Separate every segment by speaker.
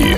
Speaker 1: Новости.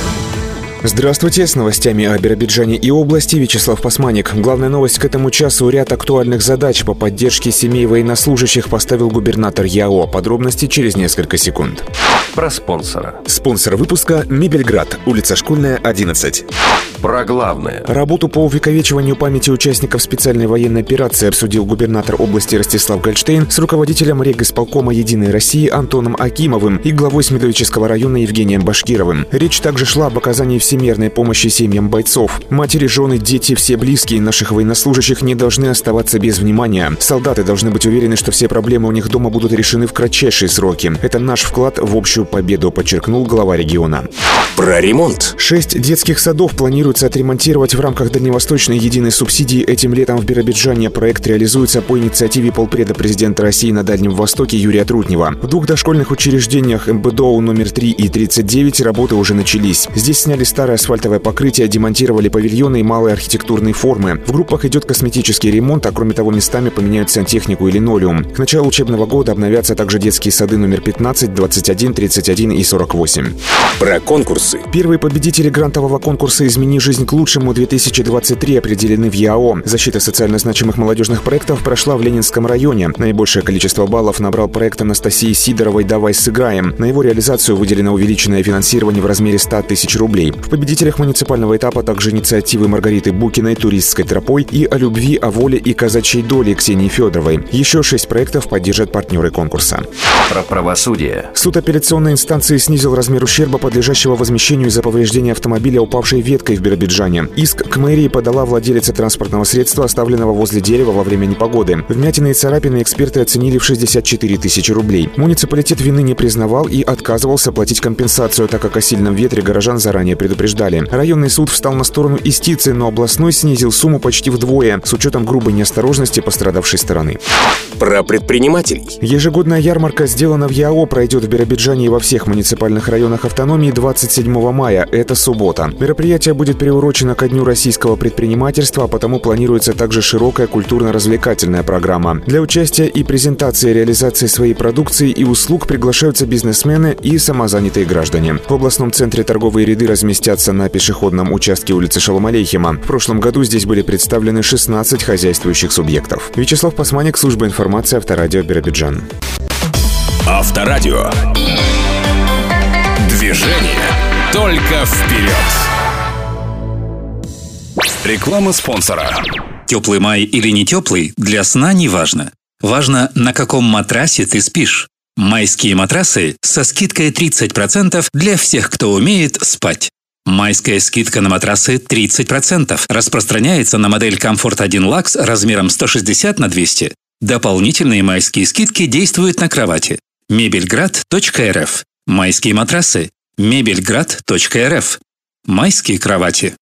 Speaker 2: Здравствуйте, с новостями о Биробиджане и области Вячеслав Пасманик. Главная новость к этому часу: ряд актуальных задач по поддержке семей военнослужащих поставил губернатор ЯО. Подробности через несколько секунд.
Speaker 1: Про спонсора.
Speaker 2: Спонсор выпуска — Мебельград, улица Школьная, 11.
Speaker 1: Про главное.
Speaker 2: Работу по увековечиванию памяти участников специальной военной операции обсудил губернатор области Ростислав Гольштейн с руководителем регисполкома «Единой России» Антоном Акимовым и главой Смедовического района Евгением Башкировым. Речь также шла об оказании всемерной помощи семьям бойцов. Матери, жены, дети, все близкие наших военнослужащих не должны оставаться без внимания. Солдаты должны быть уверены, что все проблемы у них дома будут решены в кратчайшие сроки. Это наш вклад в общую победу, подчеркнул глава региона.
Speaker 1: Про ремонт.
Speaker 2: 6 детских садов планируется отремонтировать в рамках дальневосточной единой субсидии этим летом в Биробиджане. Проект реализуется по инициативе полпреда президента России на Дальнем Востоке Юрия Трутнева. В 2 дошкольных учреждениях МБДО номер 3 и 39 работы уже начались. Здесь сняли старое асфальтовое покрытие, демонтировали павильоны и малые архитектурные формы. В группах идет косметический ремонт, а кроме того местами поменяют сантехнику и линолеум. К началу учебного года обновятся также детские сады номер 15, 21, 31 и 48.
Speaker 1: Про конкурсы.
Speaker 2: Первые победители грантового конкурса «Измени жизнь к лучшему-2023» определены в ЯО. Защита социально значимых молодежных проектов прошла в Ленинском районе. Наибольшее количество баллов набрал проект Анастасии Сидоровой «Давай сыграем». На его реализацию выделено увеличенное финансирование в размере 100 тысяч рублей. В победителях муниципального этапа также инициативы Маргариты Букиной «Туристской тропой» и «О любви, о воле и казачьей доле» Ксении Федоровой. Еще 6 проектов поддержат партнеры конкурса.
Speaker 1: Про правосудие.
Speaker 2: Суд апелляционной инстанции снизил размер ущерба, подлежащего возмещению из-за повреждения автомобиля упавшей веткой в Биробиджане. Иск к мэрии подала владелица транспортного средства, оставленного возле дерева во время непогоды. Вмятины и царапины эксперты оценили в 64 тысячи рублей. Муниципалитет вины не признавал и отказывался платить компенсацию, так как о сильном ветре горожан заранее предупреждали. Районный суд встал на сторону истицы, но областной снизил сумму почти вдвое, с учетом грубой неосторожности пострадавшей стороны.
Speaker 1: Про предпринимателей.
Speaker 2: Ежегодная ярмарка «Сделано в ЯО» пройдет в Биробиджане и во всех муниципальных районах автономии 27 мая. Это суббота. Мероприятие будет приурочено ко Дню российского предпринимательства, а потому планируется также широкая культурно-развлекательная программа. Для участия и презентации реализации своей продукции и услуг приглашаются бизнесмены и самозанятые граждане. В областном центре торговые ряды разместятся на пешеходном участке улицы Шолом Алейхима. В прошлом году здесь были представлены 16 хозяйствующих субъектов. Вячеслав Пасманик, служба информации, Авторадио, Биробиджан.
Speaker 1: Авторадио. Движение только вперед. Реклама спонсора.
Speaker 3: Теплый май или не теплый, для сна не важно. Важно, на каком матрасе ты спишь. Майские матрасы со скидкой 30% для всех, кто умеет спать. Майская скидка на матрасы 30% распространяется на модель Comfort 1 Lux размером 160 на 200. Дополнительные майские скидки действуют на кровати. Мебельград.рф. Майские матрасы. Мебельград.рф. Майские кровати.